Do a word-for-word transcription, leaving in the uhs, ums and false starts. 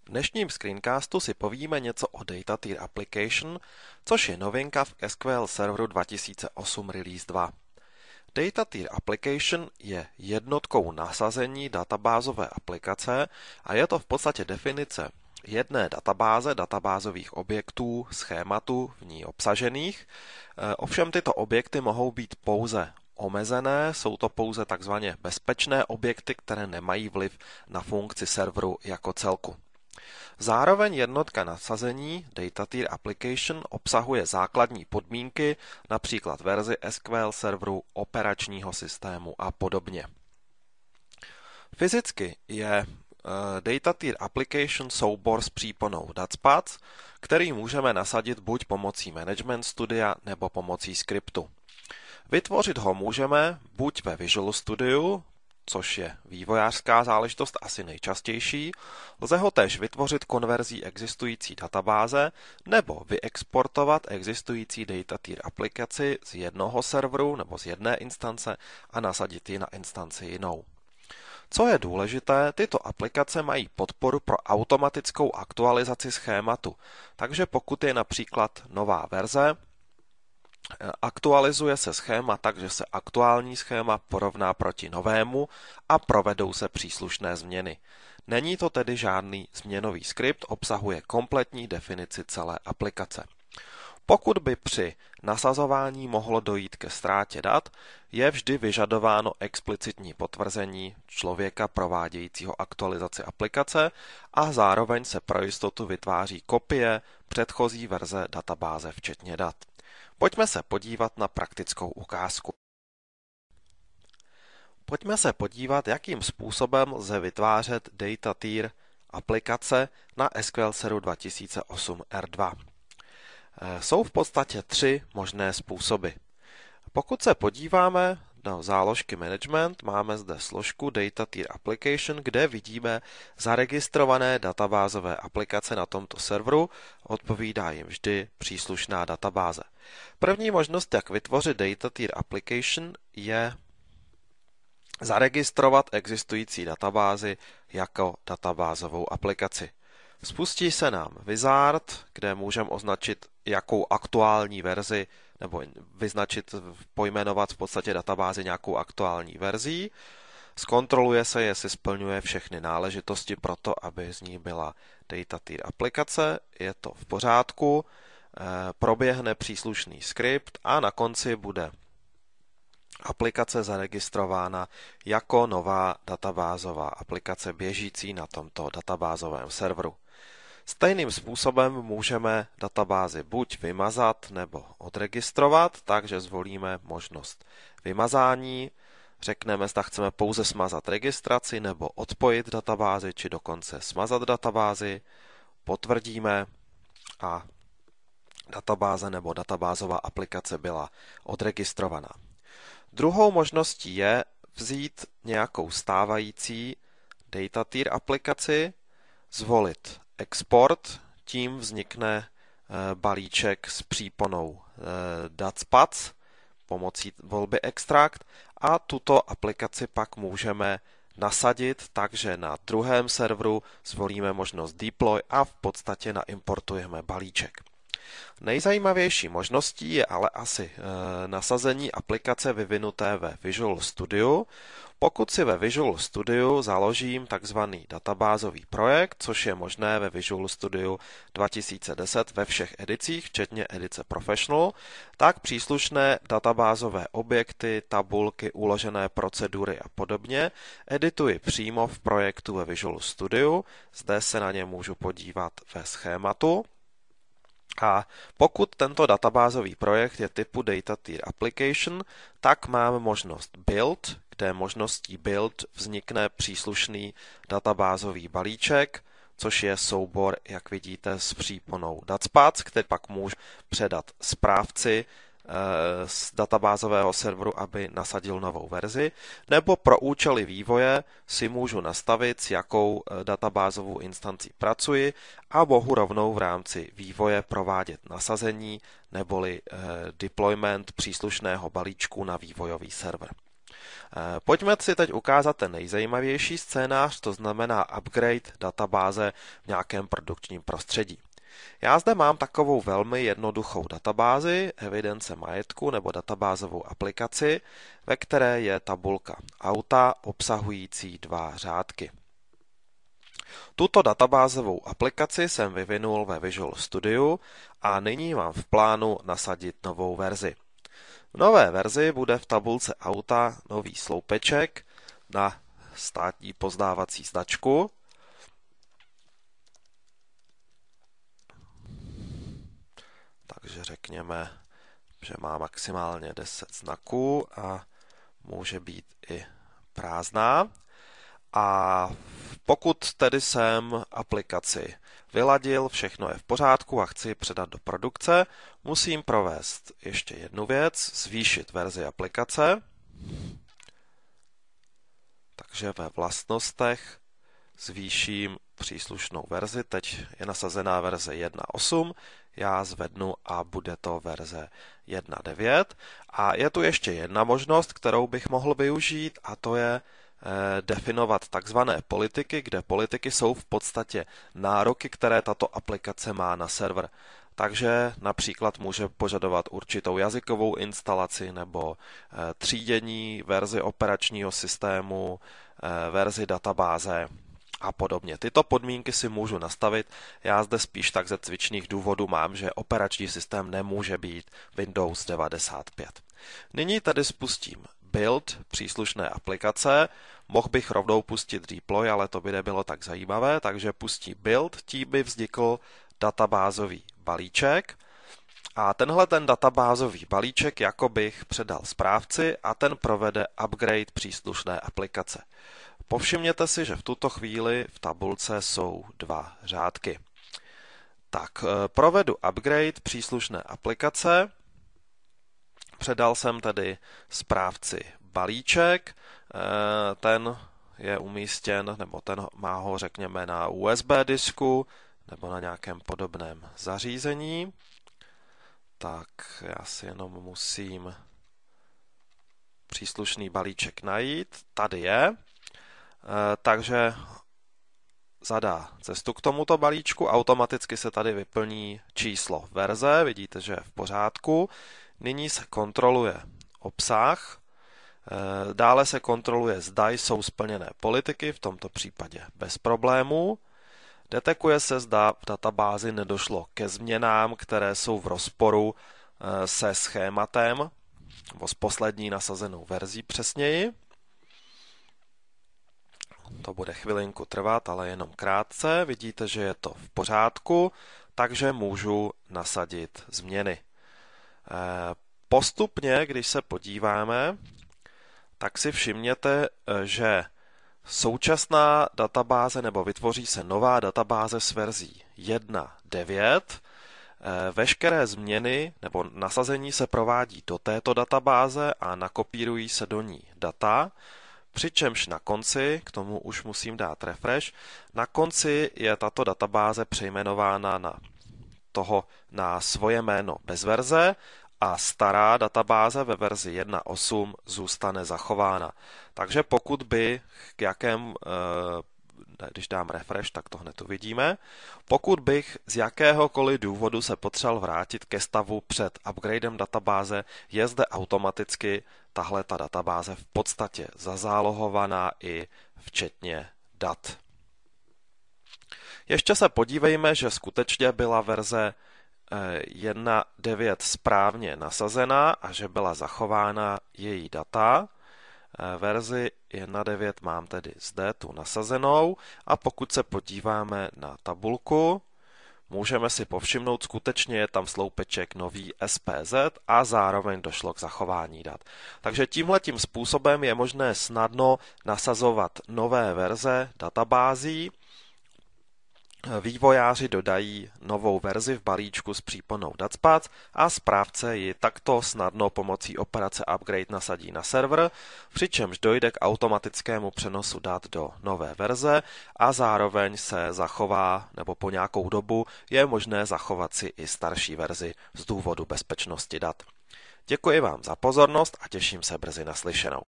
V dnešním screencastu si povíme něco o Data Tier Application, což je novinka v S Q L Serveru dva tisíce osm Release dva. Data Tier Application je jednotkou nasazení databázové aplikace a je to v podstatě definice jedné databáze, databázových objektů, schématů v ní obsažených. Ovšem tyto objekty mohou být pouze omezené, jsou to pouze takzvaně bezpečné objekty, které nemají vliv na funkci serveru jako celku. Zároveň jednotka nasazení Data Tier Application obsahuje základní podmínky, například verzi S Q L serveru, operačního systému a podobně. Fyzicky je Data Tier Application soubor s příponou DATSpads, který můžeme nasadit buď pomocí Management Studia nebo pomocí skriptu. Vytvořit ho můžeme buď ve Visual Studio, což je vývojářská záležitost asi nejčastější, lze ho též vytvořit konverzí existující databáze nebo vyexportovat existující Data Tier aplikaci z jednoho serveru nebo z jedné instance a nasadit ji na instanci jinou. Co je důležité, tyto aplikace mají podporu pro automatickou aktualizaci schématu, takže pokud je například nová verze, aktualizuje se schéma tak, že se aktuální schéma porovná proti novému a provedou se příslušné změny. Není to tedy žádný změnový skript, obsahuje kompletní definici celé aplikace. Pokud by při nasazování mohlo dojít ke ztrátě dat, je vždy vyžadováno explicitní potvrzení člověka provádějícího aktualizaci aplikace a zároveň se pro jistotu vytváří kopie předchozí verze databáze včetně dat. Pojďme se podívat na praktickou ukázku. Pojďme se podívat, jakým způsobem lze vytvářet Data Tier aplikace na S Q L Server dva tisíce osm R dva. Jsou v podstatě tři možné způsoby. Pokud se podíváme na záložky Management, máme zde složku Data Tier Application, kde vidíme zaregistrované databázové aplikace na tomto serveru, odpovídá jim vždy příslušná databáze. První možnost, jak vytvořit Data Tier Application, je zaregistrovat existující databázi jako databázovou aplikaci. Spustí se nám Wizard, kde můžeme označit, jakou aktuální verzi, nebo vyznačit, pojmenovat v podstatě databázi nějakou aktuální verzí. Zkontroluje se, jestli splňuje všechny náležitosti pro to, aby z ní byla Data Tier aplikace. Je to v pořádku, proběhne příslušný skript a na konci bude aplikace zaregistrována jako nová databázová aplikace běžící na tomto databázovém serveru. Stejným způsobem můžeme databázi buď vymazat nebo odregistrovat, takže zvolíme možnost vymazání. Řekneme, zda chceme pouze smazat registraci nebo odpojit databázi, či dokonce smazat databázi. Potvrdíme a databáze nebo databázová aplikace byla odregistrovaná. Druhou možností je vzít nějakou stávající Data Tier aplikaci, zvolit export, tím vznikne balíček s příponou DATSpads pomocí volby extract a tuto aplikaci pak můžeme nasadit, takže na druhém serveru zvolíme možnost deploy a v podstatě naimportujeme balíček. Nejzajímavější možností je ale asi e, nasazení aplikace vyvinuté ve Visual Studio. Pokud si ve Visual Studio založím takzvaný databázový projekt, což je možné ve Visual Studio dva tisíce deset ve všech edicích, včetně edice Professional, tak příslušné databázové objekty, tabulky, uložené procedury a podobně edituji přímo v projektu ve Visual Studio. Zde se na ně můžu podívat ve schématu. A pokud tento databázový projekt je typu Data Tier Application, tak máme možnost Build, kde možností Build vznikne příslušný databázový balíček, což je soubor, jak vidíte, s příponou DATSpads, který pak můžu předat správci z databázového serveru, aby nasadil novou verzi, nebo pro účely vývoje si můžu nastavit, s jakou databázovou instancí pracuji a mohu rovnou v rámci vývoje provádět nasazení neboli deployment příslušného balíčku na vývojový server. Pojďme si teď ukázat ten nejzajímavější scénář, to znamená upgrade databáze v nějakém produkčním prostředí. Já zde mám takovou velmi jednoduchou databázi, evidence majetku nebo databázovou aplikaci, ve které je tabulka auta obsahující dva řádky. Tuto databázovou aplikaci jsem vyvinul ve Visual Studio a nyní mám v plánu nasadit novou verzi. V nové verzi bude v tabulce auta nový sloupeček na státní poznávací značku. Takže řekněme, že má maximálně deset znaků a může být i prázdná. A pokud tedy jsem aplikaci vyladil, všechno je v pořádku a chci ji předat do produkce, musím provést ještě jednu věc, zvýšit verzi aplikace. Takže ve vlastnostech zvýším příslušnou verzi, teď je nasazená verze jedna tečka osm, já zvednu a bude to verze jedna tečka devět. A je tu ještě jedna možnost, kterou bych mohl využít, a to je definovat takzvané politiky, kde politiky jsou v podstatě nároky, které tato aplikace má na server. Takže například může požadovat určitou jazykovou instalaci nebo třídění, verzi operačního systému, verzi databáze a podobně. Tyto podmínky si můžu nastavit. Já zde spíš tak ze cvičných důvodů mám, že operační systém nemůže být Windows devadesát pět. Nyní tedy spustím build příslušné aplikace. Mohl bych rovnou pustit deploy, ale to by nebylo tak zajímavé, takže pustí build, tím by vznikl databázový balíček. A tenhle ten databázový balíček jako bych předal správci a ten provede upgrade příslušné aplikace. Povšimněte si, že v tuto chvíli v tabulce jsou dva řádky. Tak, provedu upgrade příslušné aplikace. Předal jsem tedy správci balíček, ten je umístěn, nebo ten má ho řekněme na U S B disku nebo na nějakém podobném zařízení. Tak já si jenom musím příslušný balíček najít. Tady je. Takže zadá cestu k tomuto balíčku. Automaticky se tady vyplní číslo verze. Vidíte, že je v pořádku. Nyní se kontroluje obsah. Dále se kontroluje, zda jsou splněné politiky, v tomto případě bez problémů. Detekuje se, zda v databázi nedošlo ke změnám, které jsou v rozporu se schématem, nebo s poslední nasazenou verzí přesněji. To bude chvilinku trvat, ale jenom krátce. Vidíte, že je to v pořádku, takže můžu nasadit změny. Postupně, když se podíváme, tak si všimněte, že současná databáze nebo vytvoří se nová databáze s verzí jedna tečka devět. Veškeré změny nebo nasazení se provádí do této databáze a nakopírují se do ní data, přičemž na konci, k tomu už musím dát refresh, na konci je tato databáze přejmenována na, toho, na svoje jméno bez verze a stará databáze ve verzi jedna tečka osm zůstane zachována. Takže pokud by k jakém, když dám refresh, tak to hned uvidíme, pokud bych z jakéhokoliv důvodu se potřeboval vrátit ke stavu před upgradem databáze, je zde automaticky tahle ta databáze v podstatě zazálohovaná i včetně dat. Ještě se podívejme, že skutečně byla verze jedna tečka devět správně nasazená a že byla zachována její data. Verzi jedna tečka devět mám tedy zde tu nasazenou a pokud se podíváme na tabulku, můžeme si povšimnout, skutečně je tam sloupeček nový S P Z a zároveň došlo k zachování dat. Takže tímhletím způsobem je možné snadno nasazovat nové verze databází. Vývojáři dodají novou verzi v balíčku s příponou DATSPAC a správce ji takto snadno pomocí operace upgrade nasadí na server, přičemž dojde k automatickému přenosu dat do nové verze a zároveň se zachová, nebo po nějakou dobu je možné zachovat si i starší verzi z důvodu bezpečnosti dat. Děkuji vám za pozornost a těším se brzy naslyšenou.